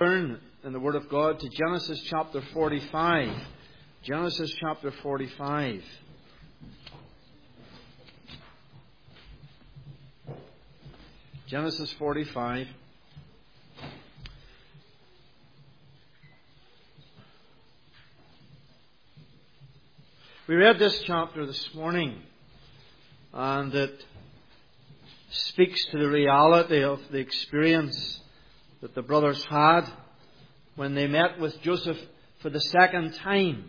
Turn in the Word of God to Genesis chapter 45. Genesis chapter 45. Genesis 45. We read this chapter this morning, and it speaks to the reality of the experience that the brothers had when they met with Joseph for the second time.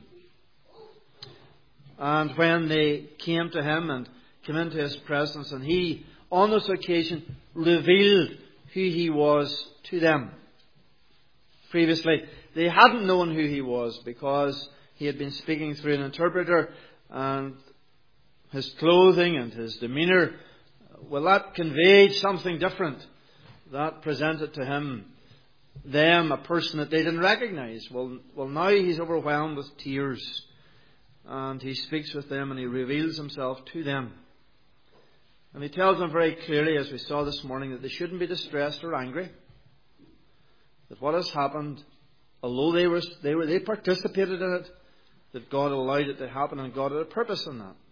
And when they came to him and came into his presence, and he, on this occasion, revealed who he was to them. Previously, they hadn't known who he was because he had been speaking through an interpreter, and his clothing and his demeanour, well, that conveyed something different. That presented to them a person that they didn't recognize. Well, now he's overwhelmed with tears, and he speaks with them and he reveals himself to them. And he tells them very clearly, as we saw this morning, that they shouldn't be distressed or angry. That what has happened, although they participated in it, that God allowed it to happen, and God had a purpose in that.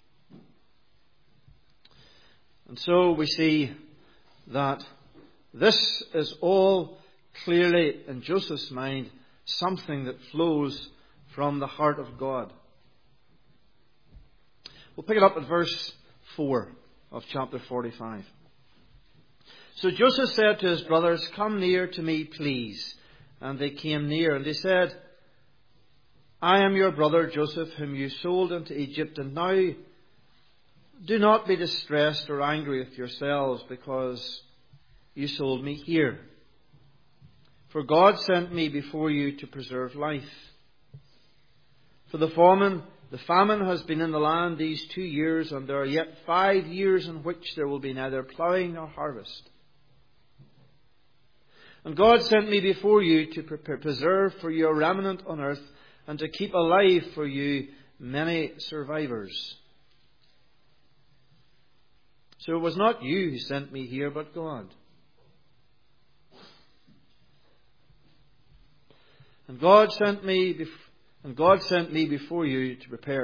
And so we see that this is all clearly in Joseph's mind something that flows from the heart of God. We'll pick it up at verse 4 of chapter 45. So Joseph said to his brothers, "Come near to me, please." And they came near, and they said, "I am your brother Joseph, whom you sold into Egypt, and now do not be distressed or angry with yourselves because you sold me here. For God sent me before you to preserve life. For the famine has been in the land these 2 years, and there are yet 5 years in which there will be neither ploughing nor harvest. And God sent me before you to preserve for you a remnant on earth, and to keep alive for you many survivors. So it was not you who sent me here, but God. And God sent me before you to prepare."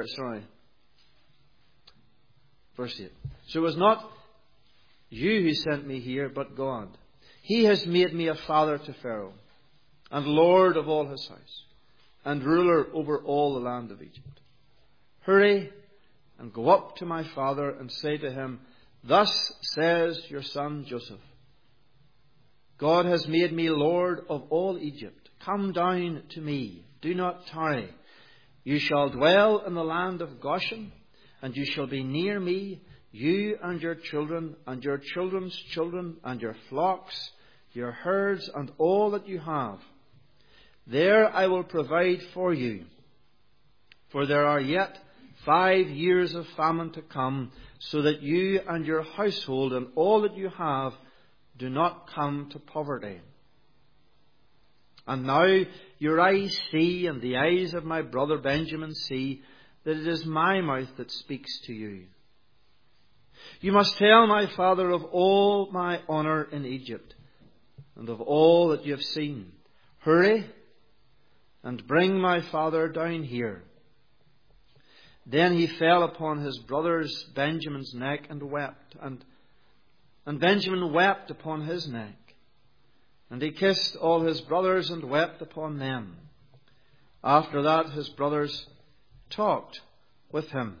Verse 8. "So it was not you who sent me here, but God. He has made me a father to Pharaoh, and Lord of all his house, and ruler over all the land of Egypt. Hurry and go up to my father and say to him, 'Thus says your son Joseph, God has made me Lord of all Egypt. Come down to me. Do not tarry. You shall dwell in the land of Goshen, and you shall be near me, you and your children, and your children's children, and your flocks, your herds, and all that you have. There I will provide for you. For there are yet 5 years of famine to come, so that you and your household and all that you have do not come to poverty. And now your eyes see, and the eyes of my brother Benjamin see, that it is my mouth that speaks to you. You must tell my father of all my honor in Egypt, and of all that you have seen. Hurry and bring my father down here." Then he fell upon his brother's Benjamin's neck and wept, and Benjamin wept upon his neck. And he kissed all his brothers and wept upon them. After that his brothers talked with him.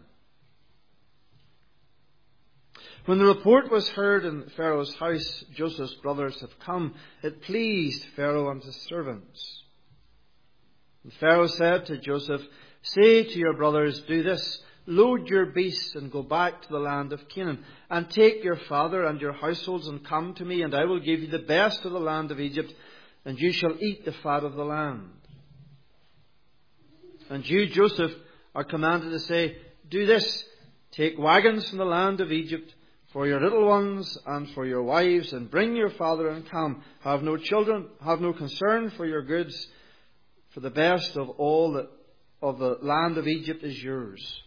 When the report was heard in Pharaoh's house, Joseph's brothers have come, it pleased Pharaoh and his servants. And Pharaoh said to Joseph, "Say to your brothers, do this, load your beasts and go back to the land of Canaan, and take your father and your households and come to me, and I will give you the best of the land of Egypt, and you shall eat the fat of the land. And you, Joseph, are commanded to say, do this, take wagons from the land of Egypt for your little ones and for your wives, and bring your father and come. Have no children, have no concern for your goods, for the best of all that of the land of Egypt is yours."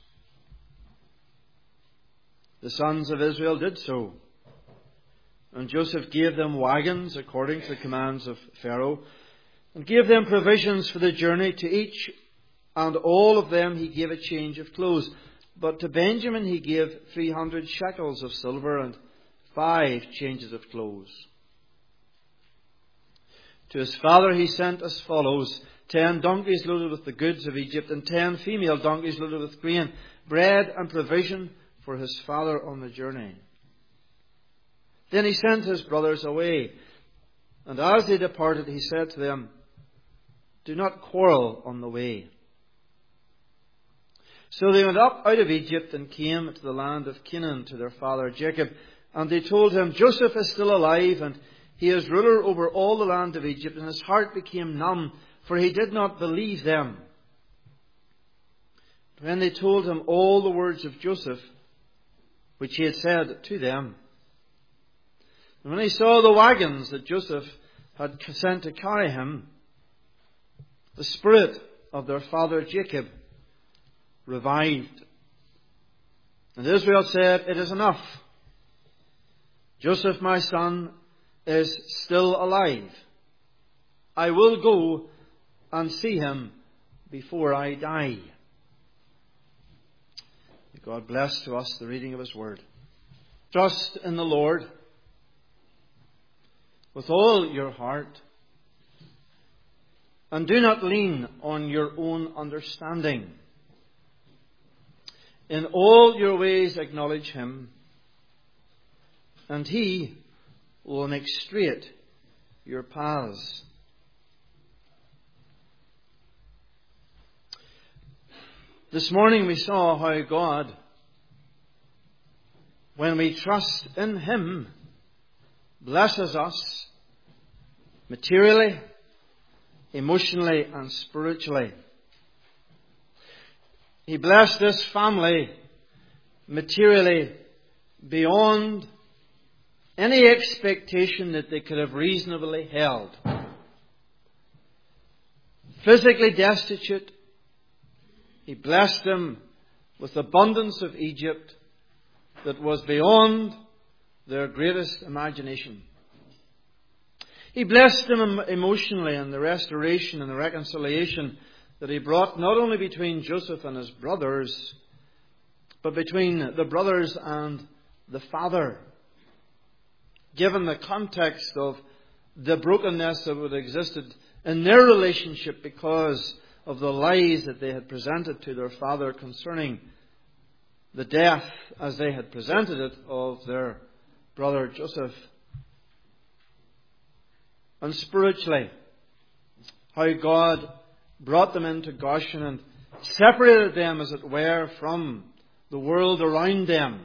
The sons of Israel did so. And Joseph gave them wagons according to the commands of Pharaoh. and gave them provisions for the journey. To each and all of them he gave a change of clothes. But to Benjamin he gave 300 shekels of silver and 5 changes of clothes. To his father he sent as follows: 10 donkeys loaded with the goods of Egypt, and 10 female donkeys loaded with grain, bread and provision for his father on the journey. Then he sent his brothers away, and as they departed he said to them, "Do not quarrel on the way." So they went up out of Egypt and came to the land of Canaan to their father Jacob. And they told him, "Joseph is still alive, and he is ruler over all the land of Egypt." And his heart became numb, for he did not believe them. When they told him all the words of Joseph, which he had said to them, and when he saw the wagons that Joseph had sent to carry him, the spirit of their father Jacob revived. And Israel said, "It is enough. Joseph, my son, is still alive. I will go and see him before I die." May God bless to us the reading of his word. Trust in the Lord with all your heart, and do not lean on your own understanding. In all your ways acknowledge him, and he will make straight your paths. This morning we saw how God, when we trust in him, blesses us materially, emotionally, and spiritually. He blessed this family materially beyond any expectation that they could have reasonably held. Physically destitute, he blessed them with abundance of Egypt that was beyond their greatest imagination. He blessed them emotionally in the restoration and the reconciliation that he brought not only between Joseph and his brothers, but between the brothers and the father. Given the context of the brokenness that would have existed in their relationship because of the lies that they had presented to their father concerning the death, as they had presented it, of their brother Joseph. And spiritually, how God brought them into Goshen and separated them, as it were, from the world around them.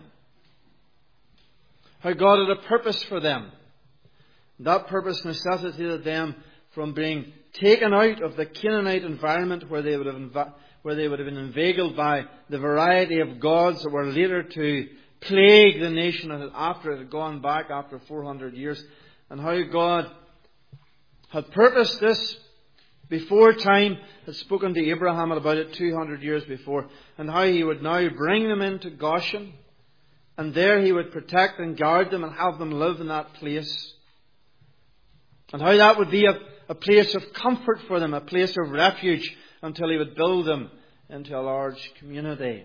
How God had a purpose for them. That purpose necessitated them from being taken out of the Canaanite environment where they would have been inveigled by the variety of gods that were later to plague the nation after it had gone back after 400 years. And how God had purposed this before time, had spoken to Abraham about it 200 years before, and how he would now bring them into Goshen, and there he would protect and guard them and have them live in that place. And how that would be a place of comfort for them, a place of refuge, until he would build them into a large community.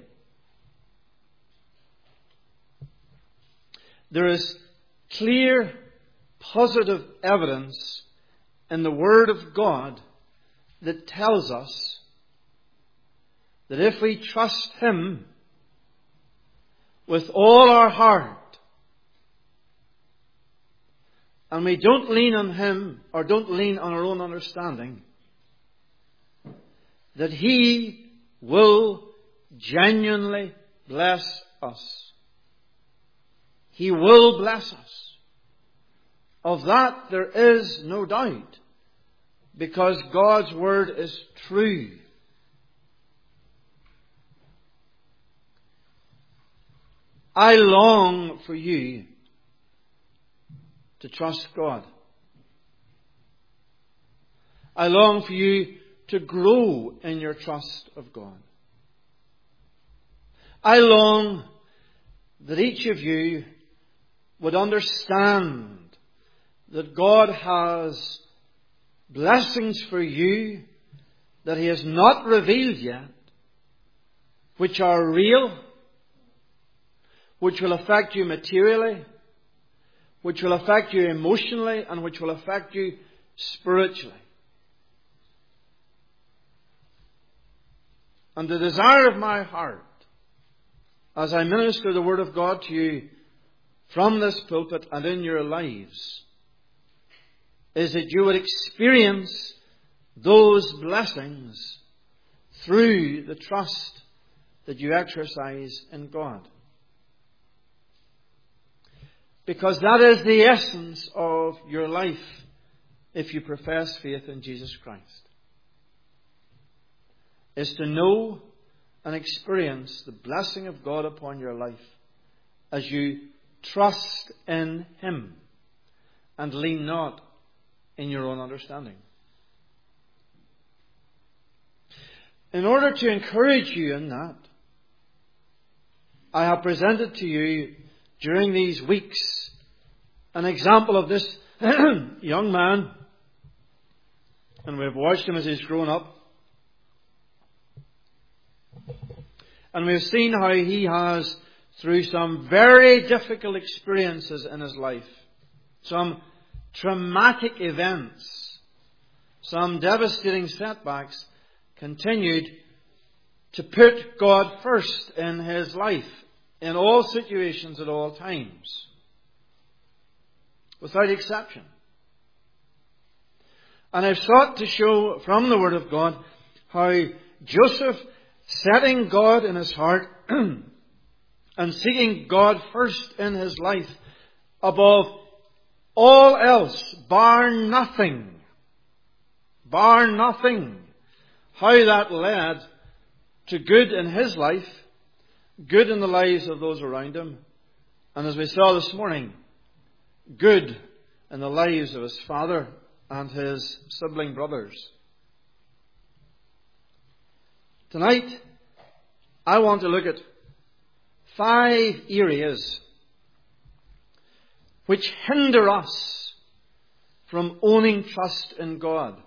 There is clear, positive evidence in the Word of God that tells us that if we trust him with all our heart, and we don't lean on him or don't lean on our own understanding, that he will genuinely bless us. He will bless us. Of that there is no doubt, because God's word is true. I long for you to trust God. I long for you to grow in your trust of God. I long that each of you would understand that God has blessings for you that He has not revealed yet, which are real, which will affect you materially, which will affect you emotionally, and which will affect you spiritually. And the desire of my heart, as I minister the Word of God to you from this pulpit and in your lives, is that you would experience those blessings through the trust that you exercise in God. Because that is the essence of your life if you profess faith in Jesus Christ. Is to know and experience the blessing of God upon your life as you trust in Him and lean not in your own understanding. In order to encourage you in that, I have presented to you during these weeks an example of this young man, and we've watched him as he's grown up. And we've seen how he has, through some very difficult experiences in his life, some traumatic events, some devastating setbacks, continued to put God first in his life, in all situations, at all times, without exception. And I've sought to show from the Word of God how Joseph, setting God in his heart and seeking God first in his life above all else, bar nothing, how that led to good in his life, good in the lives of those around him, and as we saw this morning, good in the lives of his father and his sibling brothers. Tonight, I want to look at 5 areas which hinder us from owning trust in God.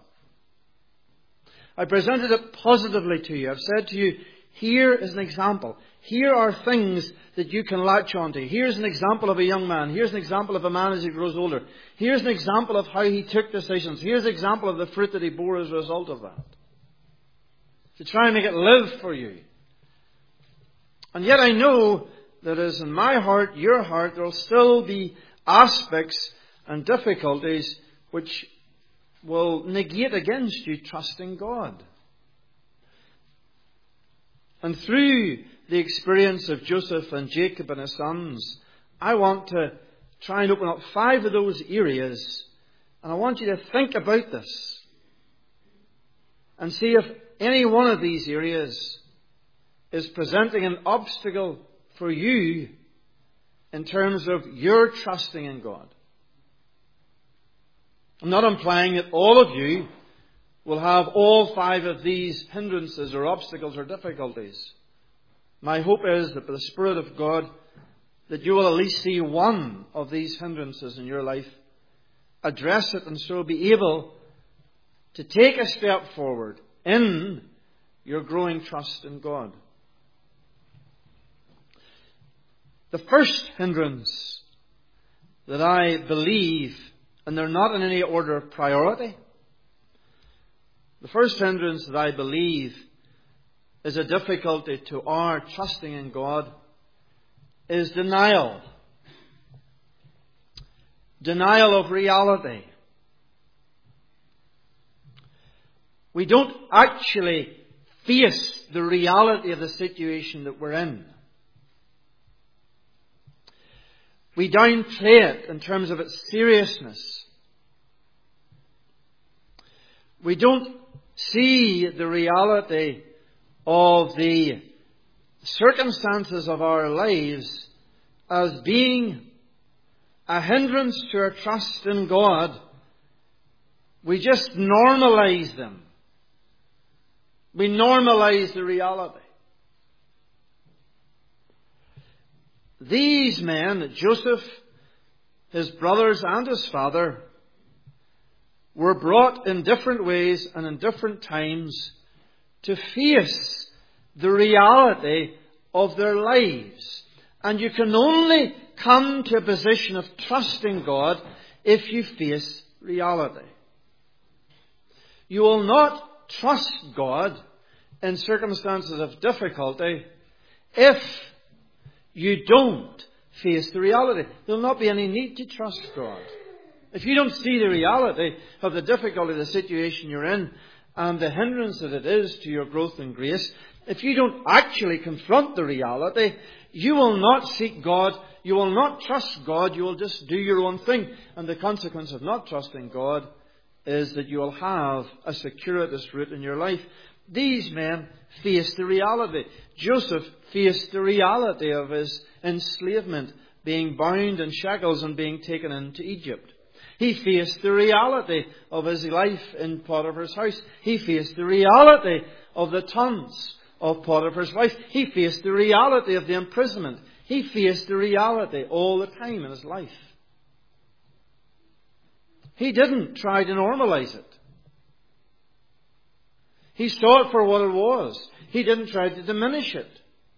I presented it positively to you. I've said to you, here is an example. Here are things that you can latch onto. Here's an example of a young man. Here's an example of a man as he grows older. Here's an example of how he took decisions. Here's an example of the fruit that he bore as a result of that. To try and make it live for you. And yet I know that as in my heart, your heart, there will still be aspects and difficulties which will negate against you trusting God. And through the experience of Joseph and Jacob and his sons, I want to try and open up 5 of those areas. And I want you to think about this and see if any one of these areas is presenting an obstacle for you in terms of your trusting in God. I'm not implying that all of you will have all 5 of these hindrances or obstacles or difficulties. My hope is that by the Spirit of God, that you will at least see one of these hindrances in your life, address it, and so be able to take a step forward in your growing trust in God. The first hindrance that I believe, and they're not in any order of priority, the first hindrance that I believe is a difficulty to our trusting in God is denial. Denial of reality. We don't actually face the reality of the situation that we're in. We downplay it in terms of its seriousness. We don't see the reality of the circumstances of our lives as being a hindrance to our trust in God. We just normalize them. We normalize the reality. These men, Joseph, his brothers and his father, were brought in different ways and in different times to face the reality of their lives. And you can only come to a position of trusting God if you face reality. You will not trust God in circumstances of difficulty if you don't face the reality. There will not be any need to trust God. If you don't see the reality of the difficulty of the situation you're in and the hindrance that it is to your growth in grace, if you don't actually confront the reality, you will not seek God, you will not trust God, you will just do your own thing. And the consequence of not trusting God is that you will have a circuitous route in your life. These men faced the reality. Joseph faced the reality of his enslavement, being bound in shackles and being taken into Egypt. He faced the reality of his life in Potiphar's house. He faced the reality of the taunts of Potiphar's wife. He faced the reality of the imprisonment. He faced the reality all the time in his life. He didn't try to normalize it. He saw it for what it was. He didn't try to diminish it.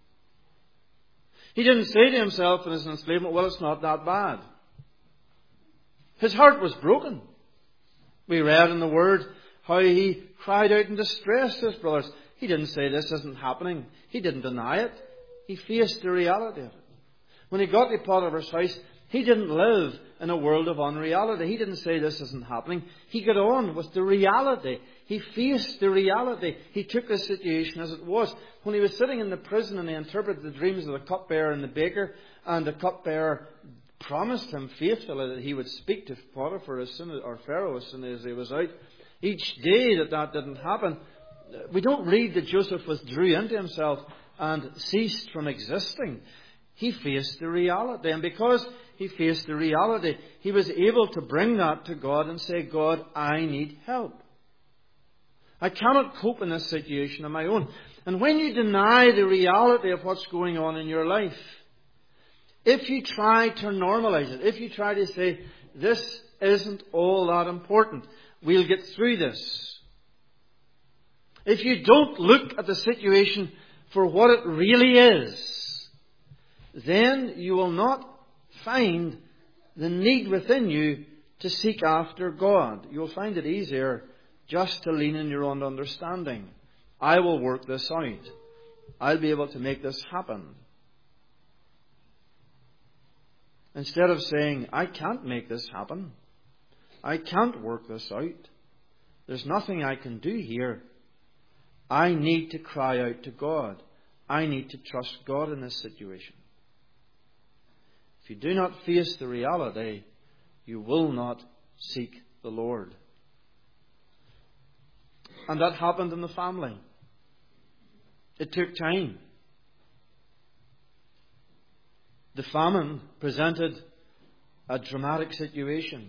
He didn't say to himself in his enslavement, well, it's not that bad. His heart was broken. We read in the Word how he cried out in distress to his brothers. He didn't say this isn't happening. He didn't deny it. He faced the reality of it. When he got to Potiphar's house, he didn't live in a world of unreality. He didn't say this isn't happening. He got on with the reality. He faced the reality. He took the situation as it was. When he was sitting in the prison and he interpreted the dreams of the cupbearer and the baker, and the cupbearer promised him faithfully that he would speak to Potiphar or Pharaoh as soon as he was out. Each day that didn't happen, we don't read that Joseph withdrew into himself and ceased from existing. He faced the reality. And because he faced the reality, he was able to bring that to God and say, God, I need help. I cannot cope in this situation on my own. And when you deny the reality of what's going on in your life, if you try to normalize it, if you try to say, this isn't all that important, we'll get through this. If you don't look at the situation for what it really is, then you will not find the need within you to seek after God. You'll find it easier just to lean in your own understanding. I will work this out. I'll be able to make this happen. Instead of saying, I can't make this happen. I can't work this out. There's nothing I can do here. I need to cry out to God. I need to trust God in this situation. If you do not face the reality, you will not seek the Lord. And that happened in the family. It took time. The famine presented a dramatic situation.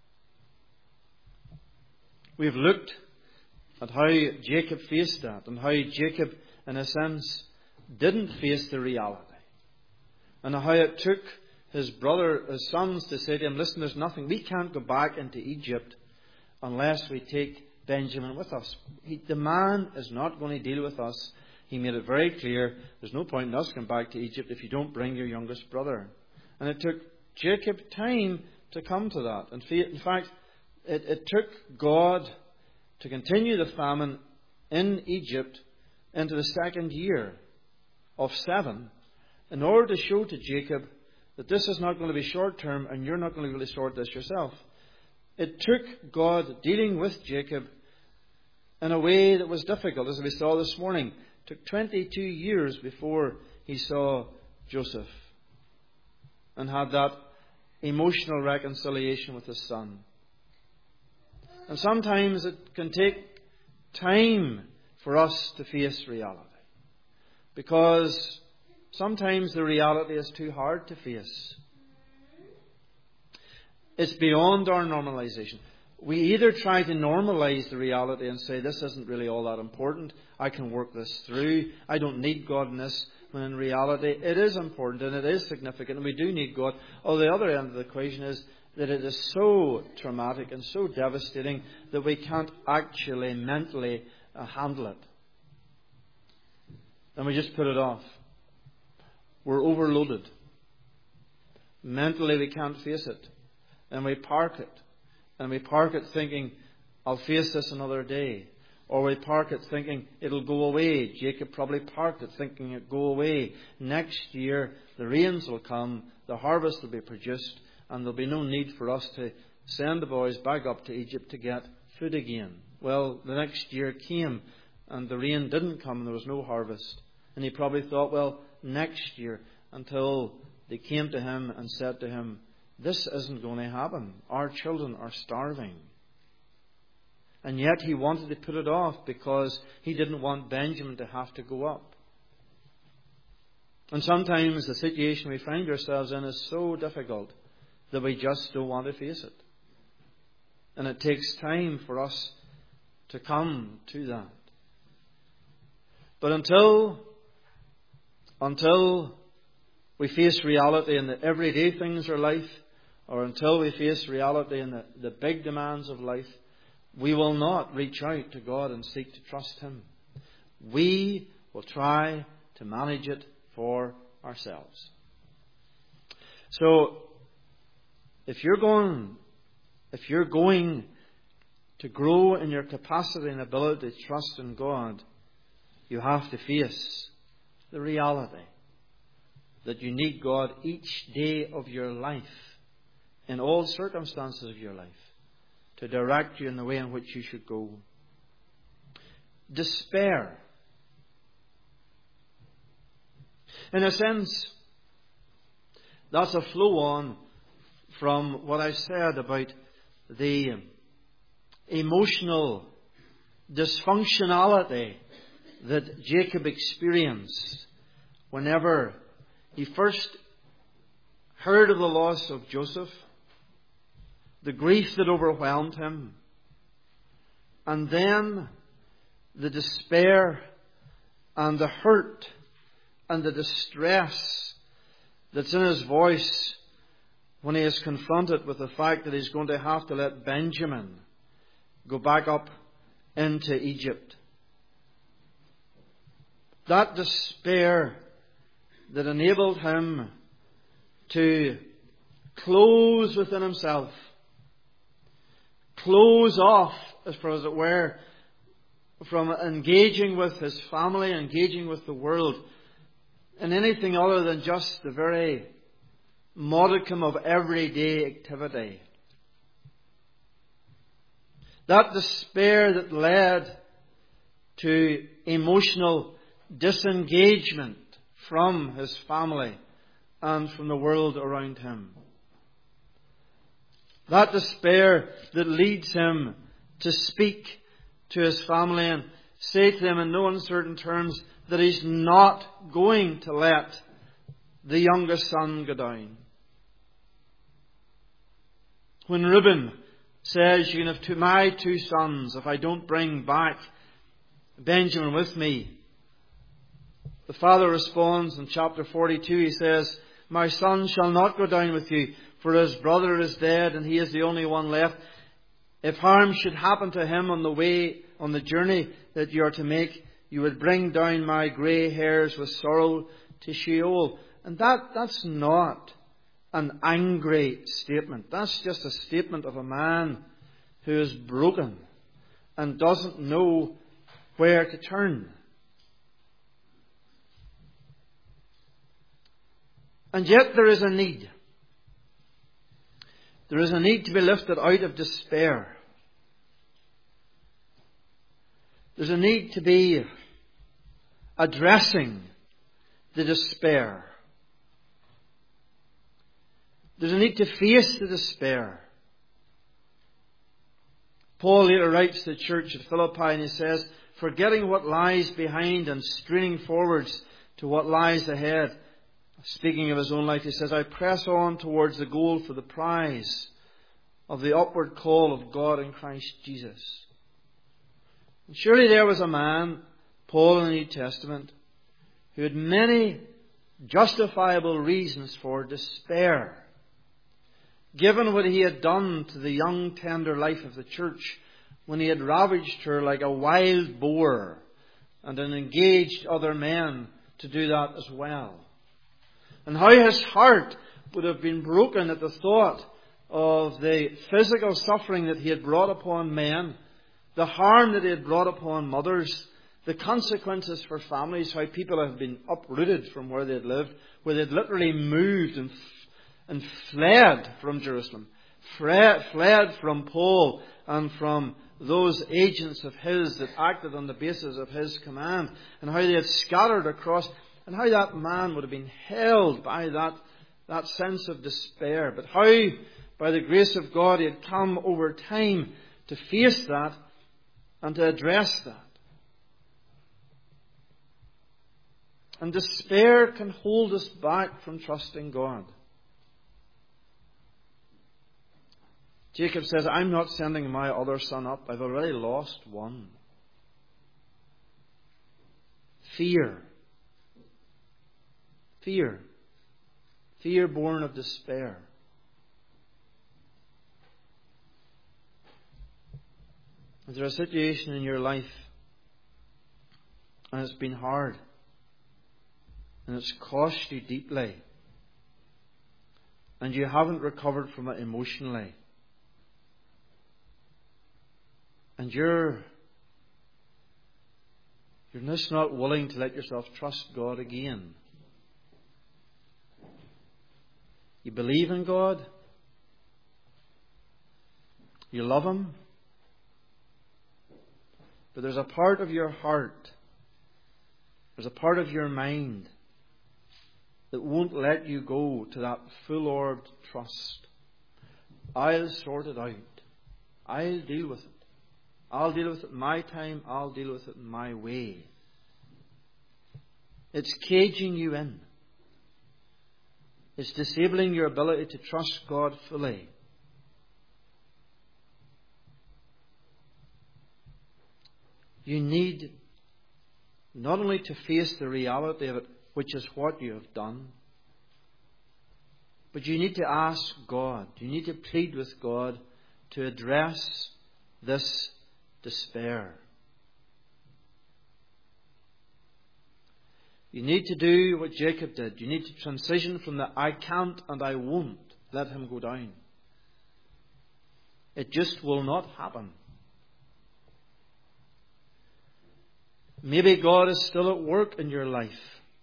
We've looked at how Jacob faced that and how Jacob, in a sense, didn't face the reality. And how it took his sons to say to him, listen, there's nothing. We can't go back into Egypt unless we take Benjamin with us. The man is not going to deal with us. He made it very clear, there's no point in us going back to Egypt if you don't bring your youngest brother. And it took Jacob time to come to that. In fact, it took God to continue the famine in Egypt into the second year of 7 in order to show to Jacob that this is not going to be short term and you're not going to really sort this yourself. It took God dealing with Jacob in a way that was difficult, as we saw this morning. It took 22 years before he saw Joseph and had that emotional reconciliation with his son. And sometimes it can take time for us to face reality, because sometimes the reality is too hard to face. It's beyond our normalization. We either try to normalize the reality and say, this isn't really all that important. I can work this through. I don't need God in this. When in reality, it is important and it is significant and we do need God. Or the other end of the equation is, that it is so traumatic and so devastating that we can't actually mentally handle it. And we just put it off. We're overloaded. Mentally we can't face it. And we park it. And we park it thinking, I'll face this another day. Or we park it thinking, it'll go away. Jacob probably parked it thinking it'll go away. Next year the rains will come, the harvest will be produced, and there'll be no need for us to send the boys back up to Egypt to get food again. Well, the next year came, and the rain didn't come, and there was no harvest. And he probably thought, well, next year, until they came to him and said to him, this isn't going to happen. Our children are starving. And yet he wanted to put it off because he didn't want Benjamin to have to go up. And sometimes the situation we find ourselves in is so difficult that we just don't want to face it. And it takes time for us to come to that. But until we face reality in the everyday things of life, or until we face reality in the big demands of life, we will not reach out to God and seek to trust Him. We will try to manage it for ourselves. So, if you're going to grow in your capacity and ability to trust in God, you have to face the reality that you need God each day of your life, in all circumstances of your life, to direct you in the way in which you should go. Despair. In a sense, that's a flow on from what I said about the emotional dysfunctionality that Jacob experienced whenever he first heard of the loss of Joseph, the grief that overwhelmed him, and then the despair and the hurt and the distress that's in his voice when he is confronted with the fact that he's going to have to let Benjamin go back up into Egypt. That despair that enabled him to close within himself, close off, as it were, from engaging with his family, engaging with the world, in anything other than just the very modicum of everyday activity. That despair that led to emotional disengagement from his family and from the world around him. That despair that leads him to speak to his family and say to them in no uncertain terms that he's not going to let the youngest son go down. When Reuben says, you can have my two sons if I don't bring back Benjamin with me, the father responds in chapter 42, he says, my son shall not go down with you, for his brother is dead and he is the only one left. If harm should happen to him on the journey that you are to make, you would bring down my grey hairs with sorrow to Sheol. And that's not an angry statement. That's just a statement of a man who is broken and doesn't know where to turn. And yet there is a need. There is a need to be lifted out of despair. There's a need to be addressing the despair. There's a need to face the despair. Paul later writes to the church at Philippi and he says, forgetting what lies behind and straining forwards to what lies ahead. Speaking of his own life, he says, I press on towards the goal for the prize of the upward call of God in Christ Jesus. And surely there was a man, Paul in the New Testament, who had many justifiable reasons for despair. given what he had done to the young, tender life of the church, when he had ravaged her like a wild boar and had engaged other men to do that as well. And how his heart would have been broken at the thought of the physical suffering that he had brought upon men, the harm that he had brought upon mothers, the consequences for families, how people have been uprooted from where they had lived, where they had literally moved and fled from Jerusalem, fled from Paul and from those agents of his that acted on the basis of his command, and how they had scattered across, and how that man would have been held by that sense of despair. But how, by the grace of God, he had come over time to face that and to address that. And despair can hold us back from trusting God. Jacob says, I'm not sending my other son up. I've already lost one. Fear. Fear. Fear born of despair. Is there a situation in your life and it's been hard and it's cost you deeply and you haven't recovered from it emotionally, and you're just not willing to let yourself trust God again? You believe in God. You love Him. But there's a part of your heart, there's a part of your mind that won't let you go to that full-orbed trust. I'll sort it out. I'll deal with it. I'll deal with it in my time. I'll deal with it in my way. It's caging you in. It's disabling your ability to trust God fully. You need not only to face the reality of it, which is what you have done, but you need to ask God, you need to plead with God to address this despair. You need to do what Jacob did. You need to transition from the I can't and I won't let him go down. It just will not happen. Maybe God is still at work in your life,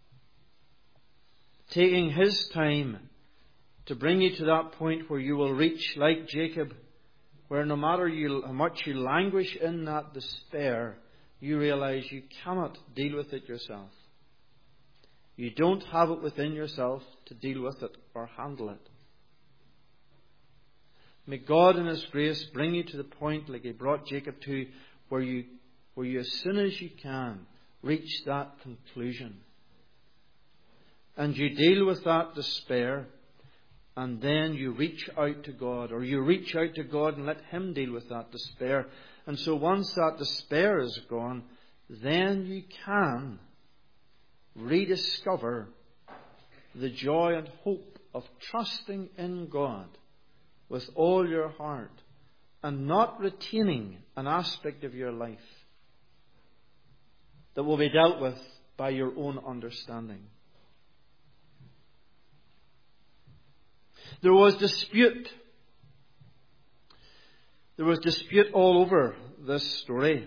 taking His time to bring you to that point where you will reach, like Jacob, where no matter how much you languish in that despair, you realize you cannot deal with it yourself. You don't have it within yourself to deal with it or handle it. May God in His grace bring you to the point, like He brought Jacob to, where you as soon as you can reach that conclusion. And you deal with that despair, and then you reach out to God, or you reach out to God and let Him deal with that despair. And so once that despair is gone, then you can rediscover the joy and hope of trusting in God with all your heart and not retaining an aspect of your life that will be dealt with by your own understanding. There was dispute. There was dispute all over this story.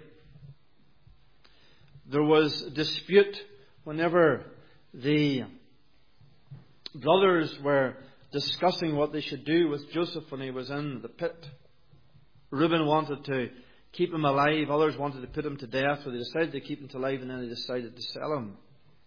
There was dispute whenever the brothers were discussing what they should do with Joseph when he was in the pit. Reuben wanted to keep him alive. Others wanted to put him to death. So they decided to keep him alive, and then they decided to sell him.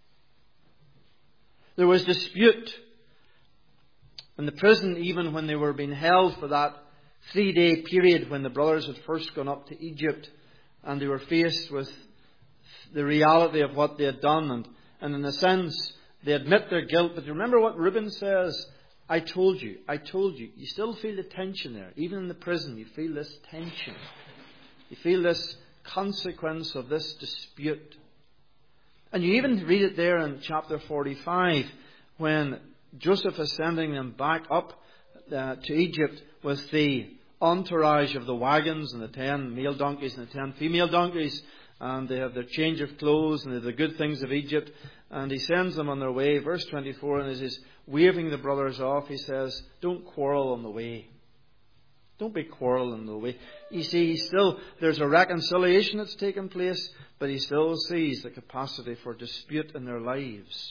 There was dispute in the prison, even when they were being held for that 3-day period when the brothers had first gone up to Egypt and they were faced with the reality of what they had done. And in a sense, they admit their guilt. But remember what Reuben says, I told you. You still feel the tension there. Even in the prison, you feel this tension. You feel this consequence of this dispute. And you even read it there in chapter 45 when Joseph is sending them back up to Egypt with the entourage of the wagons and the 10 male donkeys and the 10 female donkeys, and they have their change of clothes and they have the good things of Egypt, and he sends them on their way. Verse 24, and as he's waving the brothers off, he says, don't quarrel on the way. Don't be quarreling on the way. You see, there's a reconciliation that's taken place, but he still sees the capacity for dispute in their lives.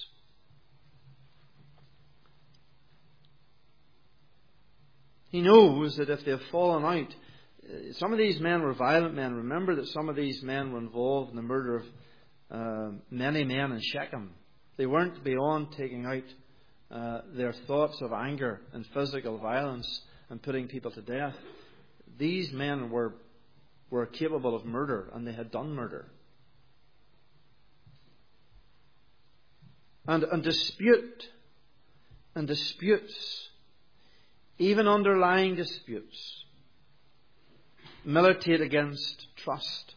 He knows that if they've fallen out, some of these men were violent men. Remember that some of these men were involved in the murder of many men in Shechem. They weren't beyond taking out their thoughts of anger and physical violence and putting people to death. These men were capable of murder, and they had done murder. And disputes, even underlying disputes, militate against trust.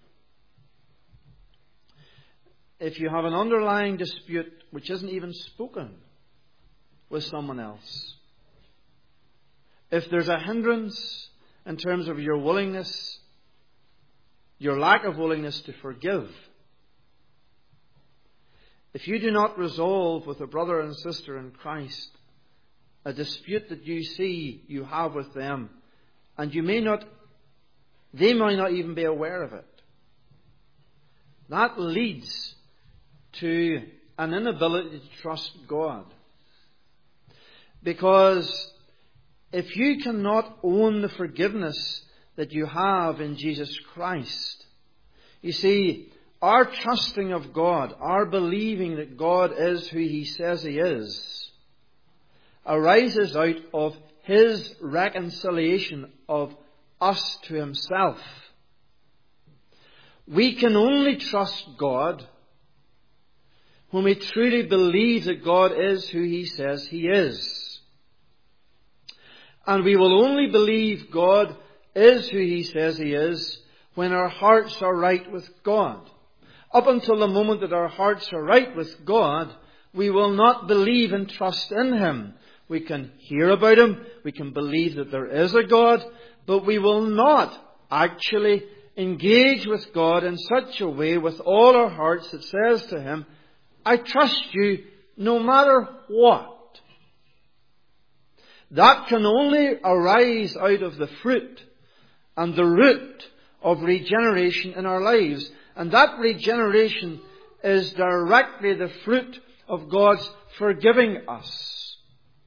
If you have an underlying dispute which isn't even spoken with someone else, if there's a hindrance in terms of your willingness, your lack of willingness to forgive, if you do not resolve with a brother and sister in Christ a dispute that you see you have with them, and they may not even be aware of it, that leads to an inability to trust God. Because if you cannot own the forgiveness that you have in Jesus Christ, you see, our trusting of God, our believing that God is who He says He is, arises out of His reconciliation of us to Himself. We can only trust God when we truly believe that God is who He says He is. And we will only believe God is who He says He is when our hearts are right with God. Up until the moment that our hearts are right with God, we will not believe and trust in Him. We can hear about Him, we can believe that there is a God, but we will not actually engage with God in such a way with all our hearts that says to Him, I trust you no matter what. That can only arise out of the fruit and the root of regeneration in our lives. And that regeneration is directly the fruit of God's forgiving us.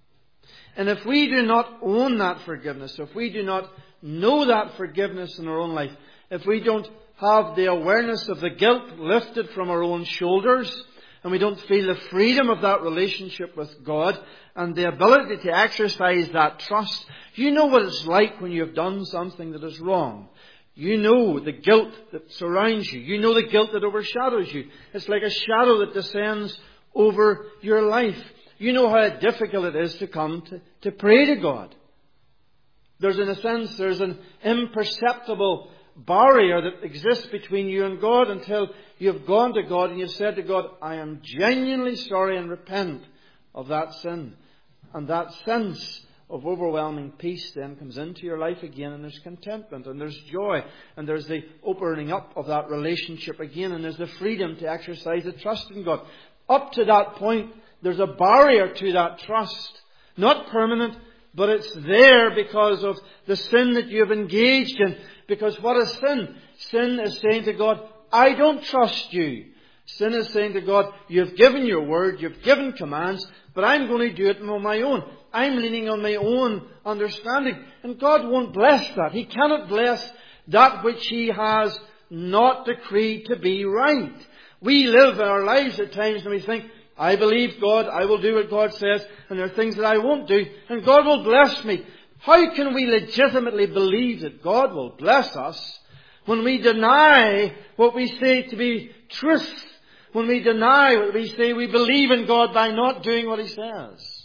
And if we do not own that forgiveness, if we do not know that forgiveness in our own life, if we don't have the awareness of the guilt lifted from our own shoulders, and we don't feel the freedom of that relationship with God and the ability to exercise that trust, you know what it's like when you have done something that is wrong. You know the guilt that surrounds you. You know the guilt that overshadows you. It's like a shadow that descends over your life. You know how difficult it is to come to pray to God. There's an imperceptible barrier that exists between you and God until you've gone to God and you've said to God, I am genuinely sorry, and repent of that sin. And that sense of overwhelming peace then comes into your life again, and there's contentment and there's joy and there's the opening up of that relationship again, and there's the freedom to exercise the trust in God. Up to that point, there's a barrier to that trust. Not permanent, but it's there because of the sin that you've engaged in. Because what is sin? Sin is saying to God, I don't trust you. Sin is saying to God, you've given your word, you've given commands, but I'm going to do it on my own. I'm leaning on my own understanding. And God won't bless that. He cannot bless that which He has not decreed to be right. We live our lives at times and we think, I believe God, I will do what God says, and there are things that I won't do, and God will bless me. How can we legitimately believe that God will bless us when we deny what we say to be truth? When we deny what we say we believe in God by not doing what He says?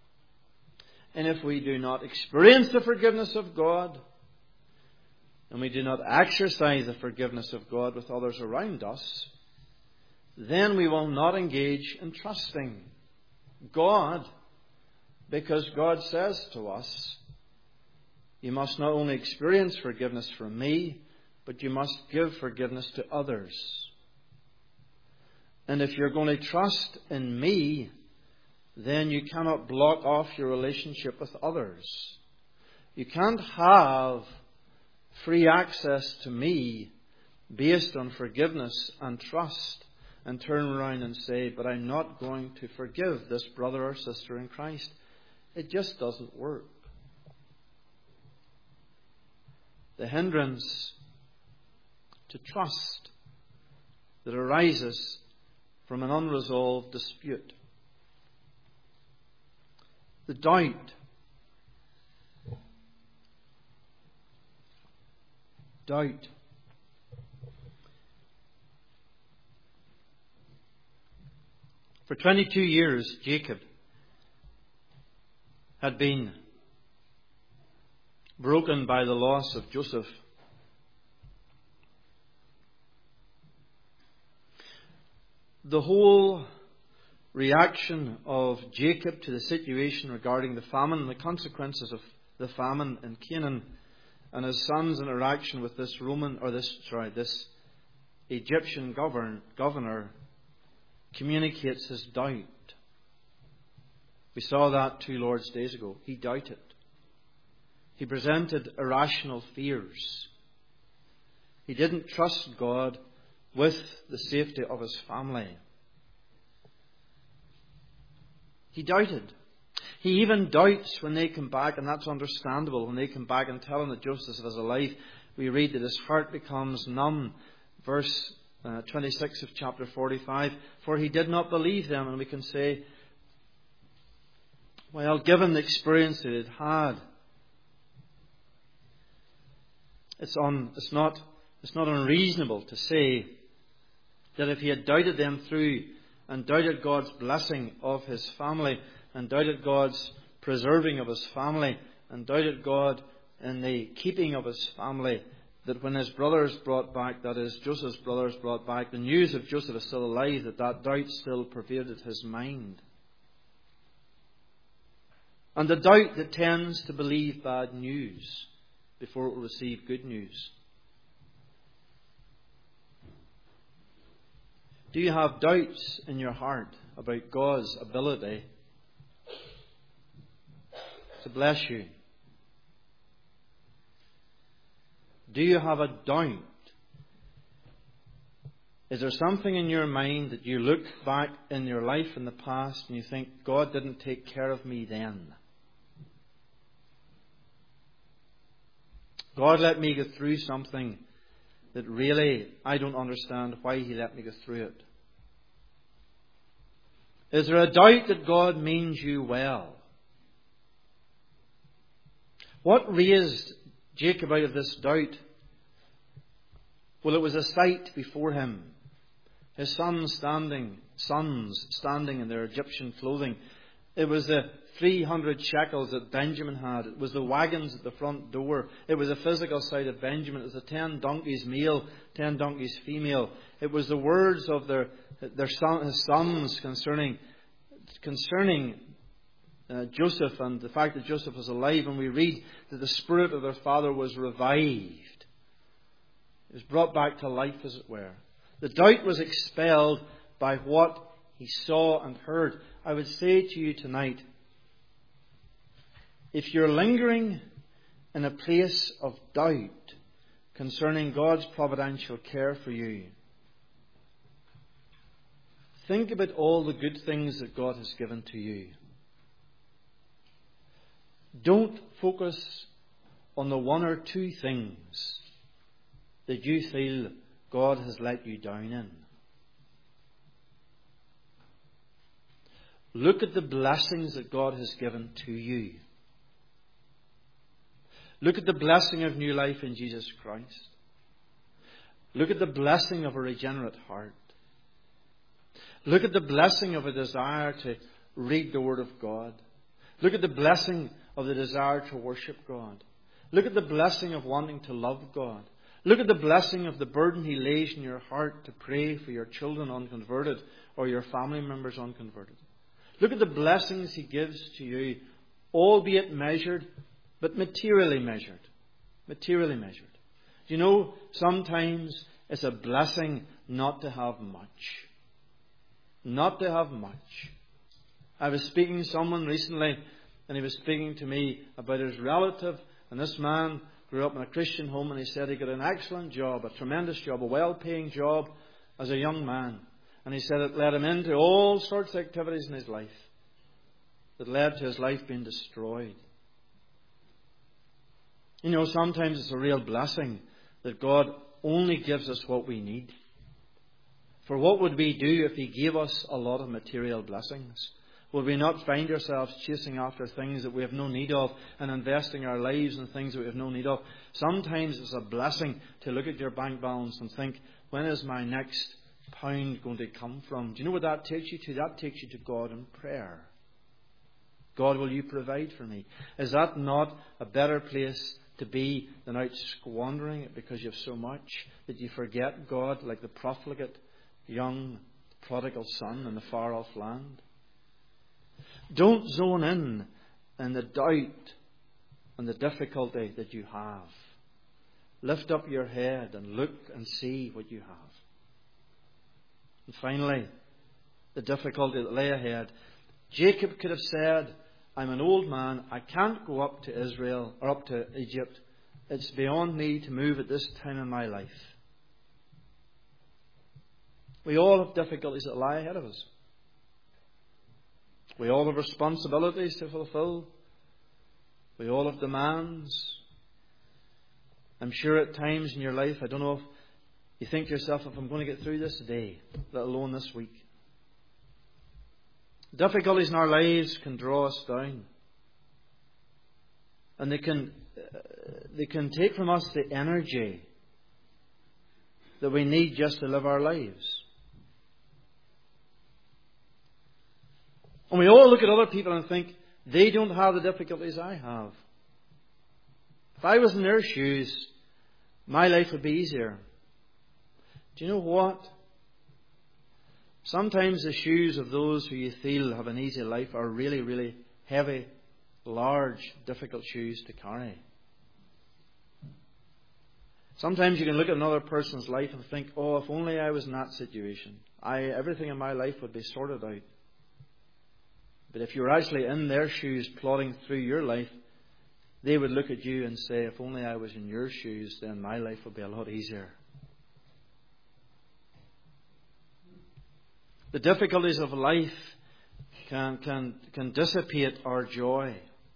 And if we do not experience the forgiveness of God, and we do not exercise the forgiveness of God with others around us, then we will not engage in trusting God Because God says to us, you must not only experience forgiveness from me, but you must give forgiveness to others. And if you're going to trust in me, then you cannot block off your relationship with others. You can't have free access to me based on forgiveness and trust and turn around and say, but I'm not going to forgive this brother or sister in Christ. It just doesn't work. The hindrance to trust that arises from an unresolved dispute. The doubt. Doubt. For 22 years, Jacob had been broken by the loss of Joseph. The whole reaction of Jacob to the situation regarding the famine and the consequences of the famine in Canaan, and his son's interaction with this this Egyptian governor communicates his doubt. We saw that 2 Lord's days ago. He doubted. He presented irrational fears. He didn't trust God with the safety of his family. He doubted. He even doubts when they come back, and that's understandable. When they come back and tell him that Joseph is alive, we read that his heart becomes numb. Verse 26 of chapter 45, for he did not believe them. And we can say, well, given the experience that he'd had, it's not unreasonable to say that if he had doubted them through and doubted God's blessing of his family and doubted God's preserving of his family and doubted God in the keeping of his family, that when his brothers brought back, that is, Joseph's brothers brought back the news of Joseph is still alive, that doubt still pervaded his mind. And the doubt that tends to believe bad news before it will receive good news. Do you have doubts in your heart about God's ability to bless you? Do you have a doubt? Is there something in your mind that you look back in your life in the past and you think, God didn't take care of me then? God let me go through something that really I don't understand why He let me go through it. Is there a doubt that God means you well? What raised Jacob out of this doubt? Well, it was a sight before him. His sons standing in their Egyptian clothing. It was the 300 shekels that Benjamin had. It was the wagons at the front door. It was a physical sight of Benjamin. It was the 10 donkeys male, 10 donkeys female. It was the words of his sons concerning Joseph and the fact that Joseph was alive. And we read that the spirit of their father was revived. It was brought back to life, as it were. The doubt was expelled by what he saw and heard. I would say to you tonight, if you're lingering in a place of doubt concerning God's providential care for you, think about all the good things that God has given to you. Don't focus on the one or two things that you feel God has let you down in. Look at the blessings that God has given to you. Look at the blessing of new life in Jesus Christ. Look at the blessing of a regenerate heart. Look at the blessing of a desire to read the Word of God. Look at the blessing of the desire to worship God. Look at the blessing of wanting to love God. Look at the blessing of the burden He lays in your heart to pray for your children unconverted or your family members unconverted. Look at the blessings He gives to you albeit measured, but materially measured. Materially measured. Do you know, sometimes it's a blessing not to have much. Not to have much. I was speaking to someone recently, and he was speaking to me about his relative, and this man grew up in a Christian home, and he said he got an excellent job, a tremendous job, a well-paying job as a young man. And he said it led him into all sorts of activities in his life that led to his life being destroyed. You know, sometimes it's a real blessing that God only gives us what we need. For what would we do if He gave us a lot of material blessings? Would we not find ourselves chasing after things that we have no need of and investing our lives in things that we have no need of? Sometimes it's a blessing to look at your bank balance and think, when is my next pound going to come from? Do you know what that takes you to? That takes you to God in prayer. God, will you provide for me? Is that not a better place to be than out squandering it because you have so much that you forget God, like the profligate young prodigal son in the far off land? Don't zone in the doubt and the difficulty that you have. Lift up your head and look and see what you have. And finally, the difficulty that lay ahead. Jacob could have said, I'm an old man, I can't go up to Israel or up to Egypt. It's beyond me to move at this time in my life. We all have difficulties that lie ahead of us. We all have responsibilities to fulfill. We all have demands. I'm sure at times in your life, I don't know if you think to yourself, if I'm going to get through this day, let alone this week. Difficulties in our lives can draw us down. And they can take from us the energy that we need just to live our lives. And we all look at other people and think, they don't have the difficulties I have. If I was in their shoes, my life would be easier. Do you know what? Sometimes the shoes of those who you feel have an easy life are really, really heavy, large, difficult shoes to carry. Sometimes you can look at another person's life and think, oh, if only I was in that situation, everything in my life would be sorted out. But if you were actually in their shoes plodding through your life, they would look at you and say, if only I was in your shoes, then my life would be a lot easier. The difficulties of life can dissipate our joy.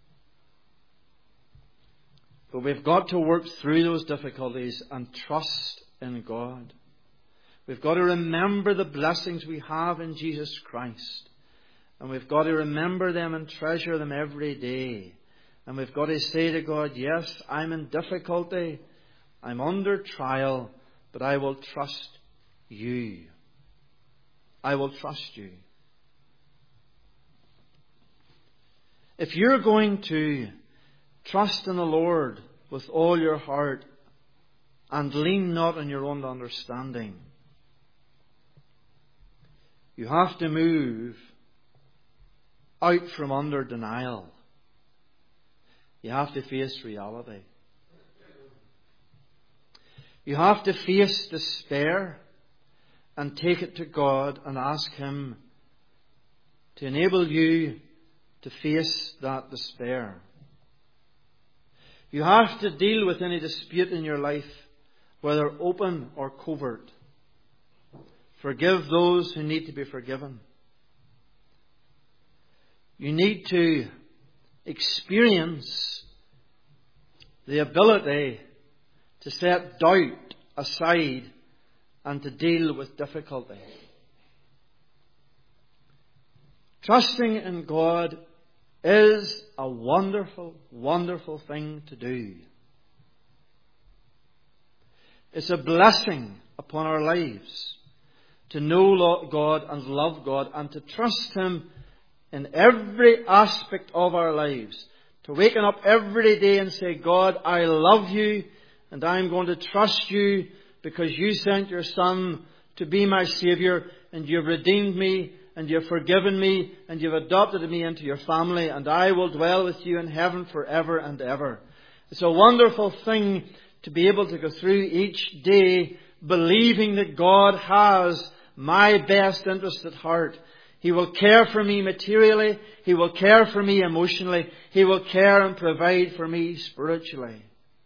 But we've got to work through those difficulties and trust in God. We've got to remember the blessings we have in Jesus Christ. And we've got to remember them and treasure them every day. And we've got to say to God, yes, I'm in difficulty. I'm under trial, but I will trust you. I will trust you. If you're going to trust in the Lord with all your heart and lean not on your own understanding, you have to move out from under denial. You have to face reality. You have to face despair and take it to God and ask Him to enable you to face that despair. You have to deal with any dispute in your life, whether open or covert. Forgive those who need to be forgiven. You need to experience the ability to set doubt aside and to deal with difficulty. Trusting in God is a wonderful, wonderful thing to do. It's a blessing upon our lives to know God and love God and to trust Him in every aspect of our lives. To waken up every day and say, God, I love you and I'm going to trust you because you sent your Son to be my Saviour and you've redeemed me and you've forgiven me, and you've adopted me into your family, and I will dwell with you in heaven forever and ever. It's a wonderful thing to be able to go through each day believing that God has my best interest at heart. He will care for me materially. He will care for me emotionally. He will care and provide for me spiritually.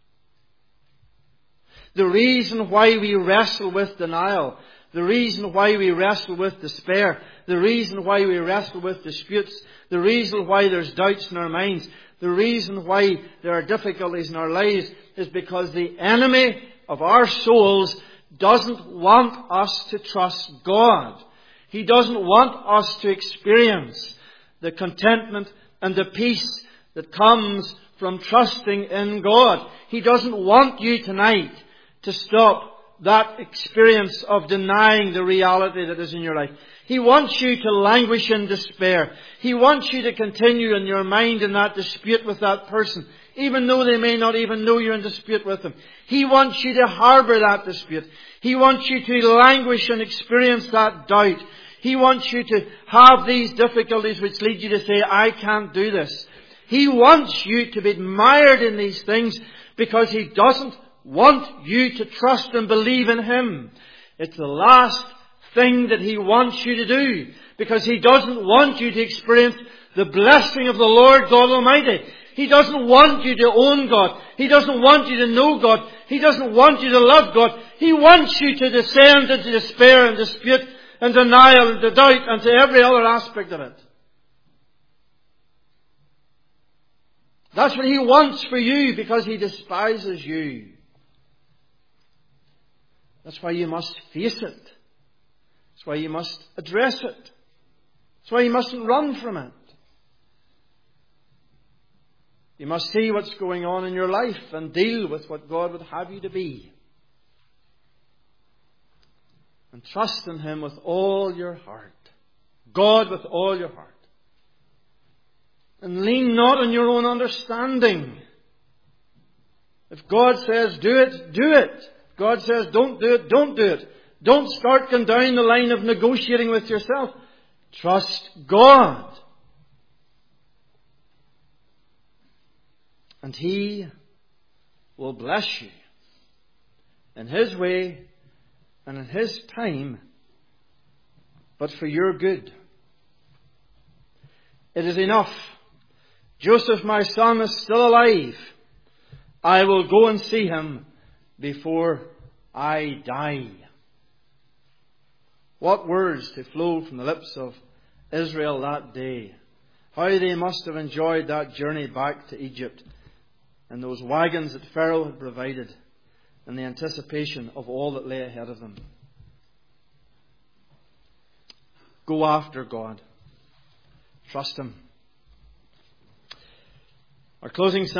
The reason why we wrestle with denial, the reason why we wrestle with despair, the reason why we wrestle with disputes, the reason why there's doubts in our minds, the reason why there are difficulties in our lives is because the enemy of our souls doesn't want us to trust God. He doesn't want us to experience the contentment and the peace that comes from trusting in God. He doesn't want you tonight to stop that experience of denying the reality that is in your life. He wants you to languish in despair. He wants you to continue in your mind in that dispute with that person, even though they may not even know you're in dispute with them. He wants you to harbour that dispute. He wants you to languish and experience that doubt. He wants you to have these difficulties which lead you to say, I can't do this. He wants you to be mired in these things because He doesn't want you to trust and believe in Him. It's the last thing that He wants you to do, because He doesn't want you to experience the blessing of the Lord God Almighty. He doesn't want you to own God. He doesn't want you to know God. He doesn't want you to love God. He wants you to descend into despair and dispute and denial and to doubt and to every other aspect of it. That's what He wants for you, because He despises you. That's why you must face it. That's why you must address it. That's why you mustn't run from it. You must see what's going on in your life and deal with what God would have you to be. And trust in Him with all your heart. God with all your heart. And lean not on your own understanding. If God says do it, do it. God says don't do it, don't do it. Don't start going down the line of negotiating with yourself. Trust God. And He will bless you in His way and in His time, but for your good. It is enough. Joseph, my son, is still alive. I will go and see him before I die. What words to flow from the lips of Israel that day. How they must have enjoyed that journey back to Egypt and those wagons that Pharaoh had provided in the anticipation of all that lay ahead of them. Go after God. Trust Him. Our closing